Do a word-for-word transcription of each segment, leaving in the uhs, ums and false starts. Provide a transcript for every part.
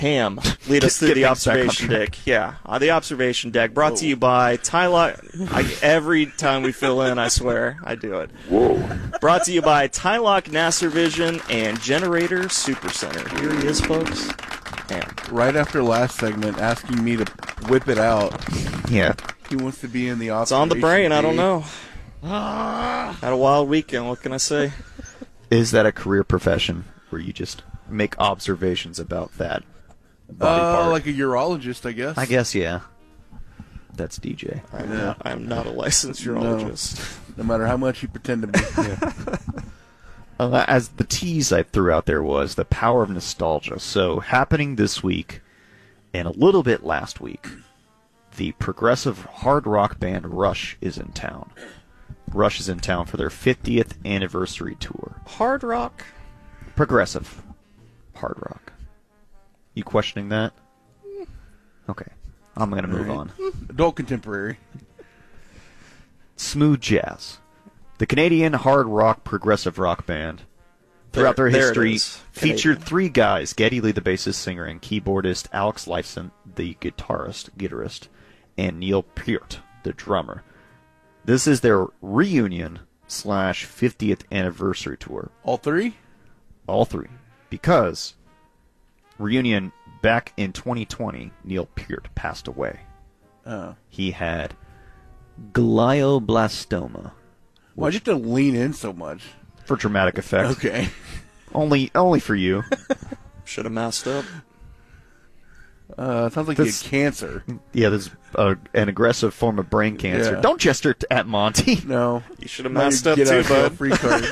Ham, lead us through Get the things back on observation track. deck. Yeah, uh, the observation deck brought to you by Tylock. I, every time we fill in, I swear, I do it. Whoa. Brought to you by Tylock Nasser Vision and Generator Supercenter. Here he is, folks. Ham. Right after last segment, asking me to whip it out. Yeah. He wants to be in the It's on the observation brain, I don't day. know. Had a wild weekend, what can I say? Is that a career profession where you just make observations about that body Uh, part? like a urologist, I guess. I guess, yeah. That's D J. I'm, Yeah. not, I'm not a licensed No. urologist. No matter how much you pretend to be. Uh, as the tease I threw out there was the power of nostalgia. So, happening this week and a little bit last week, the progressive hard rock band Rush is in town. Rush is in town for their fiftieth anniversary tour. Hard rock? Progressive hard rock. You questioning that? Okay. I'm going to move All on. right. Adult contemporary. Smooth jazz. The Canadian hard rock progressive rock band, throughout There- their there it history, is. featured Canadian. three guys: Geddy Lee, the bassist, singer, and keyboardist; Alex Lifeson, the guitarist, guitarist, and Neil Peart, the drummer. This is their reunion slash fiftieth anniversary tour. All three? All three, because reunion back in twenty twenty, Neil Peart passed away. Oh. He had glioblastoma. Why'd you have to lean in so much? For dramatic effect. Okay. Only only for you. Should have masked up. Uh, sounds like That's- he had cancer. Yeah, there's uh, an aggressive form of brain cancer. Yeah. Don't gesture t- at Monty. No. You should have Now you masked up get too, out of jail bud. free card.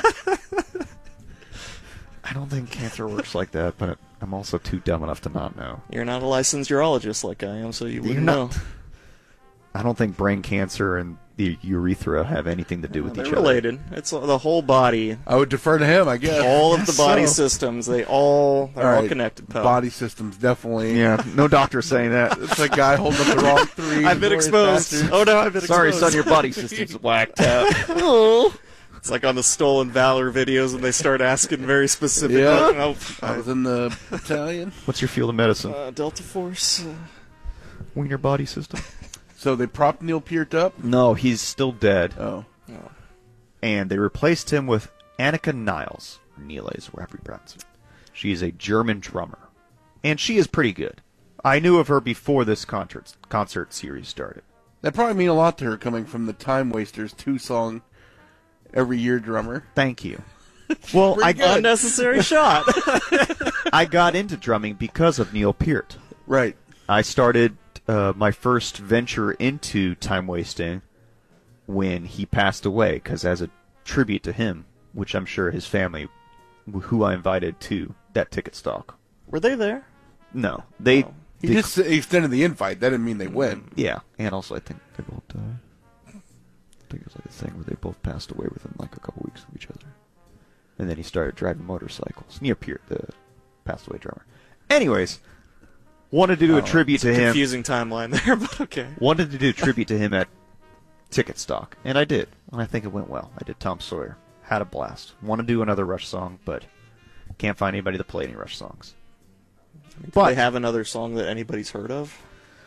I don't think cancer works like that, but I'm also too dumb enough to not know. You're not a licensed urologist like I am, so you wouldn't You're know. not. I don't think brain cancer and the urethra have anything to do with They're each related. It's the whole body. I would defer to him, I guess. All of the Guess body so. systems, they all, they're all, right. connected, pal. Body systems, definitely. other. Yeah, no doctor saying that. It's a guy holding up the wrong three. I've been glorious exposed. bastards. Oh no, I've been Sorry, exposed. son, your body system's whacked out. Oh. It's like on the Stolen Valor videos when they start asking very specific. Yeah. Oh, I was in the battalion. What's your field of medicine? uh, Delta Force. Uh, Wiener body system? So they propped Neil Peart up? No, he's still dead. Oh. no. And they replaced him with Annika Niles, or Niles, wherever you pronounce it. She is a German drummer, and she is pretty good. I knew of her before this concert concert series started. That probably mean a lot to her coming from the Time Wasters two-song every year drummer. Thank you. Well, I got, Unnecessary shot. I got into drumming because of Neil Peart. Right. I started uh, my first venture into time wasting when he passed away, because as a tribute to him, which I'm sure his family, who I invited to that ticket stock. Were they there? No, they. Oh. He they- just extended the invite. That didn't mean they went. Yeah, and also I think they both died. I think it was like a thing where they both passed away within like a couple weeks of each other. And then he started driving motorcycles. Neil Peart, the passed away drummer. Anyways, wanted to do a Oh, tribute to him. Confusing timeline there, but okay. Wanted to do a tribute to him at Ticket Stock, and I did. And I think it went well. I did Tom Sawyer. Had a blast. Want to do another Rush song, but can't find anybody to play any Rush songs. Do But they have another song that anybody's heard of?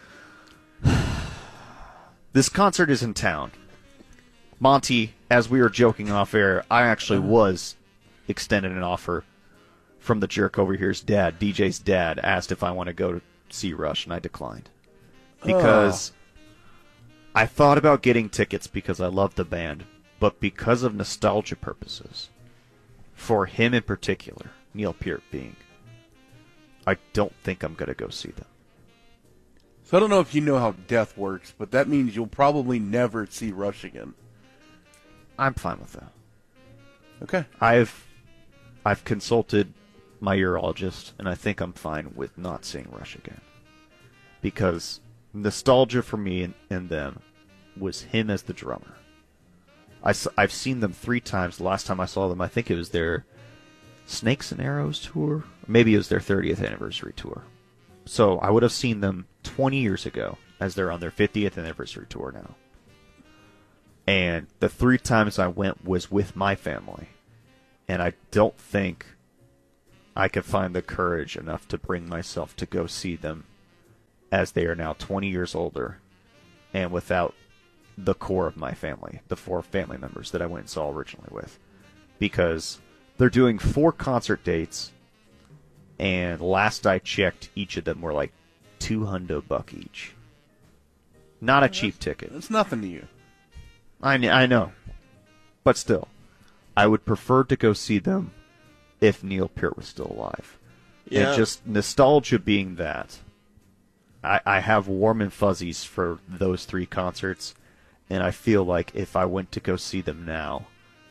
this concert is in town. Monty, as we were joking off air, I actually was extended an offer from the jerk over here's dad. D J's dad asked if I want to go to see Rush, and I declined. Because I thought about getting tickets because I love the band, but because of nostalgia purposes, for him in particular, Neil Peart being, I don't think I'm going to go see them. So I don't know if you know how death works, but that means you'll probably never see Rush again. I'm fine with that. Okay. I've I've consulted my urologist, and I think I'm fine with not seeing Rush again. Because nostalgia for me and, and them was him as the drummer. I, s- I've seen them three times. The last time I saw them, I think it was their Snakes and Arrows tour. Maybe it was their thirtieth anniversary tour. So I would have seen them twenty years ago, as they're on their fiftieth anniversary tour now. And the three times I went was with my family. And I don't think I could find the courage enough to bring myself to go see them as they are now twenty years older and without the core of my family, the four family members that I went and saw originally with. Because they're doing four concert dates, and last I checked, each of them were like two hundo buck each. Not a cheap ticket. It's nothing to you. I, kn- I know. But still, I would prefer to go see them if Neil Peart was still alive. Yeah. And just nostalgia being that, I, I have warm and fuzzies for those three concerts, and I feel like if I went to go see them now,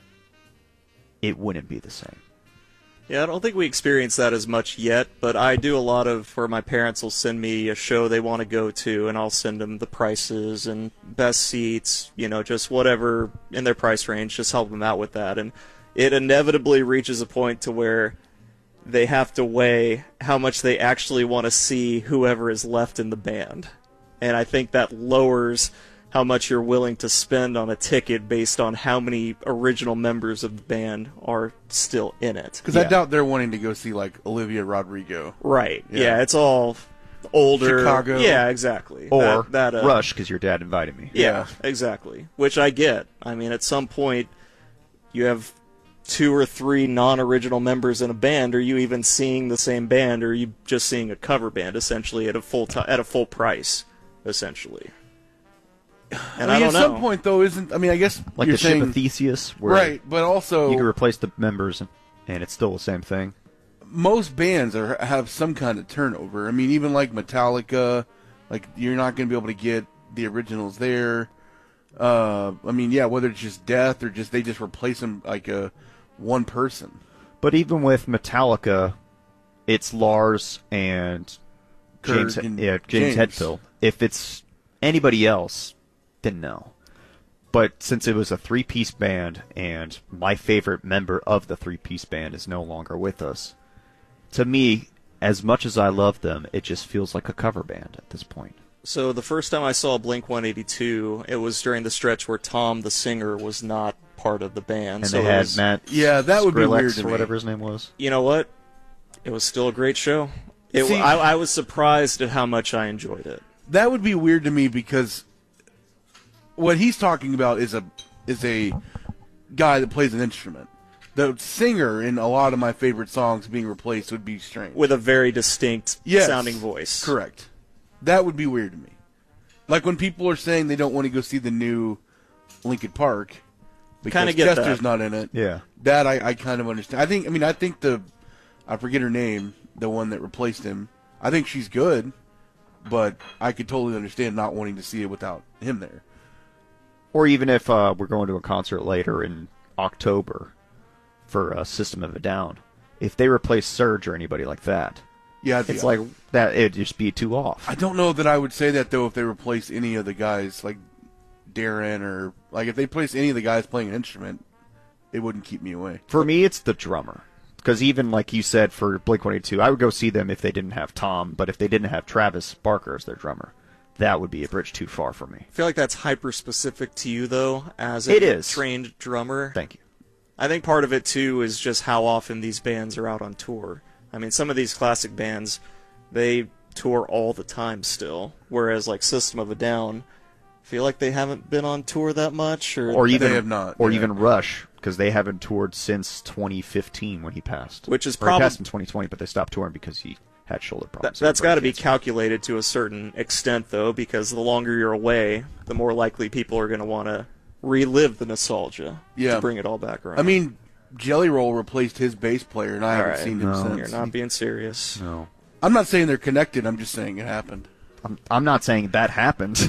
it wouldn't be the same. Yeah, I don't think we experience that as much yet, but I do a lot of where my parents will send me a show they want to go to, and I'll send them the prices and best seats, you know, just whatever in their price range, just help them out with that. And it inevitably reaches a point to where they have to weigh how much they actually want to see whoever is left in the band. And I think that lowers how much you're willing to spend on a ticket based on how many original members of the band are still in it. Because I Yeah. doubt they're wanting to go see, like, Olivia Rodrigo. Right. Yeah. Yeah, it's all older. Chicago. Yeah, exactly. Or that, that, uh, Rush, because your dad invited me. Yeah, exactly. Which I get. I mean, at some point, you have two or three non-original members in a band. Are you even seeing the same band, or are you just seeing a cover band, essentially, at a full t- at a full price, essentially? And I I, mean, don't at know. some point, though, isn't... I mean, I guess Like you're the saying... ship of Theseus, where Right, but also... you can replace the members, and, and it's still the same thing. most bands are have some kind of turnover. I mean, even like Metallica, like you're not going to be able to get the originals there. Uh, I mean, yeah, whether it's just death or just they just replace them like a one person. But even with Metallica, it's Lars and Kurt James, and yeah, James, James. Hetfield. If it's anybody else, then no. But since it was a three-piece band, and my favorite member of the three-piece band is no longer with us, to me, as much as I love them, it just feels like a cover band at this point. So the first time I saw Blink one eighty-two, it was during the stretch where Tom, the singer, was not part of the band. And so they it had was, Matt Yeah, that would be Skrillex, weird to or me. whatever his name was. You know what? It was still a great show. It, See- I, I was surprised at how much I enjoyed it. That would be weird to me because what he's talking about is a is a guy that plays an instrument. The singer in a lot of my favorite songs being replaced would be strange. With a very distinct Yes, sounding voice. Correct. That would be weird to me. Like when people are saying they don't want to go see the new Linkin Park because Kinda get Chester's that. not in it. Yeah. That I, I kind of understand. I think. I mean, I think the I forget her name, the one that replaced him. I think she's good, but I could totally understand not wanting to see it without him there. Or even if uh, we're going to a concert later in October for uh, System of a Down, if they replace Surge or anybody like that, Yeah, I'd be- it's like that. It'd just be too off. I don't know that I would say that though if they replace any of the guys like Darren or like if they place any of the guys playing an instrument, it wouldn't keep me away. For me, it's the drummer. Because even like you said for Blink one eighty-two, I would go see them if they didn't have Tom, but if they didn't have Travis Barker as their drummer, that would be a bridge too far for me. I feel like that's hyper specific to you, though, as a It is. trained drummer. Thank you. I think part of it, too, is just how often these bands are out on tour. I mean, some of these classic bands, they tour all the time still, whereas, like, System of a Down, I feel like they haven't been on tour that much. Or, Or even have not, or yeah. even Rush, because they haven't toured since twenty fifteen when he passed. Which is Or he probab- passed in twenty twenty, but they stopped touring because he had shoulder That, problems. that's got to be Cancer. calculated to a certain extent, though, because the longer you're away, the more likely people are going to want to relive the nostalgia Yeah. to bring it all back around. I mean, Jelly Roll replaced his bass player, and I All haven't right. seen him No. since. you're not being serious. No. I'm not saying they're connected. I'm just saying it happened. I'm, I'm not saying that happened.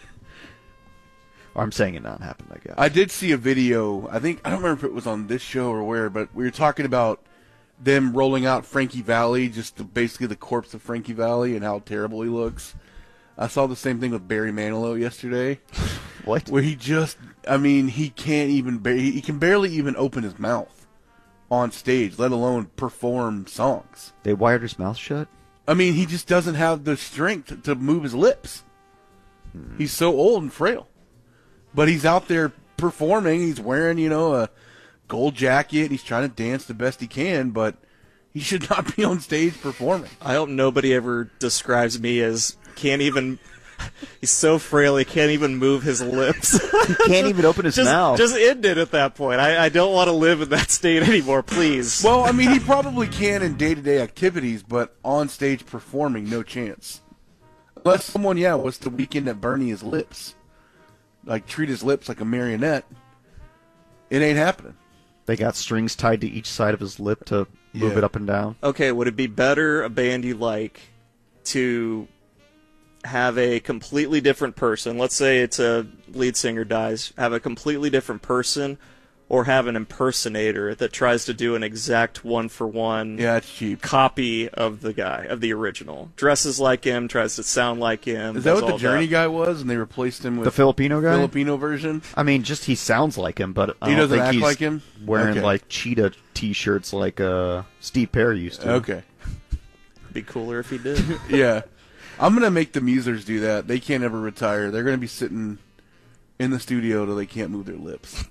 Or I'm saying it not happened, I guess. I did see a video. I think I don't remember if it was on this show or where, but we were talking about them rolling out Frankie Valli, just the, basically the corpse of Frankie Valli and how terrible he looks. I saw the same thing with Barry Manilow yesterday, What? where he just, I mean, he can't even, ba- he he can barely even open his mouth on stage, let alone perform songs. They wired his mouth shut? I mean, he just doesn't have the strength to move his lips. He's so old and frail. But he's out there performing. He's wearing, you know, a gold jacket. He's trying to dance the best he can, but He should not be on stage performing. I hope nobody ever describes me as can't even. He's so frail he can't even move his lips. He can't even open his just, mouth. Just end it at that point. I, I don't want to live in that state anymore, please. Well, I mean, he probably can in day-to-day activities, but on stage performing, no chance. Unless someone, yeah, was the Weeknd at Bernie his lips. Like, treat his lips like a marionette. It ain't happening. They got strings tied to each side of his lip to move Yeah. it up and down. Okay, would it be better, a band you like, to have a completely different person, let's say it's a lead singer dies, have a completely different person, or have an impersonator that tries to do an exact one-for-one Yeah, it's cheap. copy of the guy, of the original? Dresses like him, tries to sound like him. Is that does what the all Journey guy was, and they replaced him with The Filipino guy? Filipino version? I mean, just he sounds like him, but I He don't doesn't think act he's like him? wearing Okay. like cheetah t-shirts like uh, Steve Perry used to. Okay. Be cooler if he did. Yeah. I'm going to make the Musers do that. They can't ever retire. They're going to be sitting in the studio till they can't move their lips.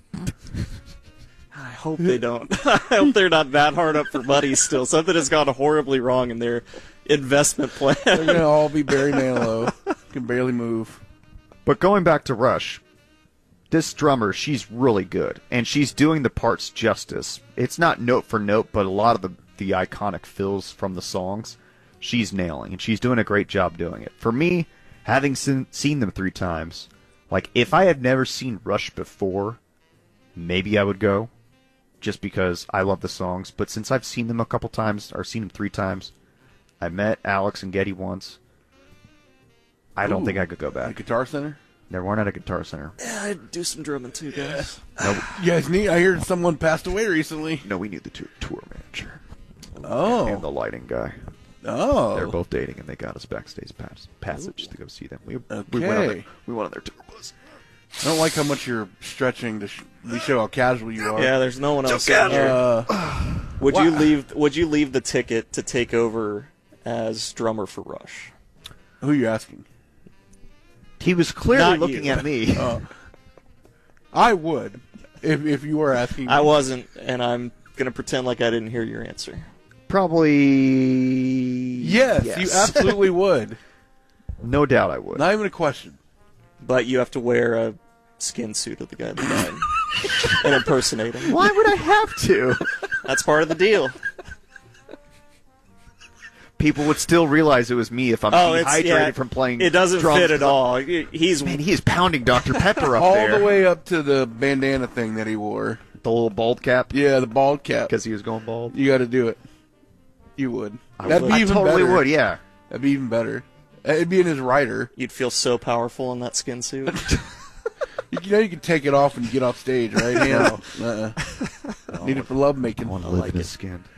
I hope they don't. I hope they're not that hard up for money still. Something has gone horribly wrong in their investment plan. They're going to all be Barry Manilow. Can barely move. But going back to Rush, this drummer, she's really good, and she's doing the parts justice. It's not note for note, but a lot of the, the iconic fills from the songs, she's nailing, and she's doing a great job doing it. For me, having seen, seen them three times, like, if I had never seen Rush before, maybe I would go, just because I love the songs. But since I've seen them a couple times, or seen them three times, I met Alex and Getty once, I don't Ooh. think I could go At back. Guitar Center? They weren't at a Guitar Center. Yeah, I'd do some drumming too, guys. No, You guys need. I heard someone passed away recently. no, we knew the tour, tour manager and Oh. the lighting guy. Oh. They're both dating, and they got us backstage pass, passage to go see them. We, we went on Okay. their, we went on their tour bus. I don't like how much you're stretching to sh- we show how casual you are. Yeah, there's no one else in here. Uh, Would you Wha- leave? Would you leave the ticket to take over as drummer for Rush? who are you asking? He was clearly Not looking you. at me. Uh, I would, if if you were asking. I wasn't, and I'm gonna pretend like I didn't hear your answer. Probably. Yes, you absolutely would. No doubt I would. Not even a question. But you have to wear a skin suit of the guy that died and impersonate him. Why would I have to? That's part of the deal. People would still realize it was me if I'm Oh, it's dehydrated yeah, from playing. It doesn't drums. fit at all. He's Man, he is pounding Doctor Pepper up All there. the way up to the bandana thing that he wore. The little bald cap. Yeah, the bald cap. Because he was going bald. You got to do it. You would. I That'd would. be I even totally better. would, yeah. That'd be even better. It'd be in his rider. you'd feel so powerful in that skin suit. You, you know you can take it off when you get off stage, right? Yeah. Uh-uh. Need it for love making. I want to I live like in his it. skin.